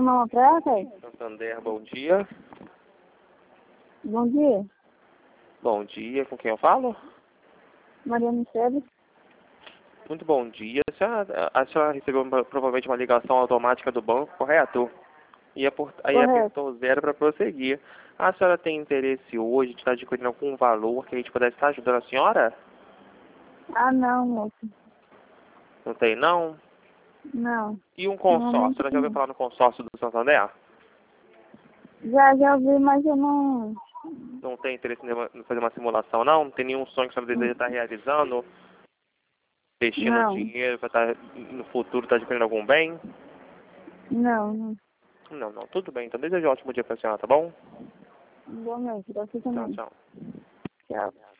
uma praça? Santander, bom dia. Bom dia. Bom dia, com quem eu falo? Maria Michele. Muito bom dia. A senhora recebeu provavelmente uma ligação automática do banco, correto? Aí Correto. apertou zero para prosseguir. A senhora tem interesse hoje de estar adquirindo algum valor que a gente pudesse estar ajudando a senhora? Ah, não, moço. Não tem, não? Não. E um consórcio? A senhora já ouviu falar no consórcio do Santander? Já ouvi, mas eu não... Não tem interesse em fazer uma simulação, não? Não tem nenhum sonho que a senhora deseja estar realizando? Investindo Não. dinheiro para estar no futuro estar adquirindo algum bem? Não. Não. Tudo bem. Então desejo um ótimo dia para a senhora, tá bom? Igualmente, pra você Tchau, também. tchau. Tchau.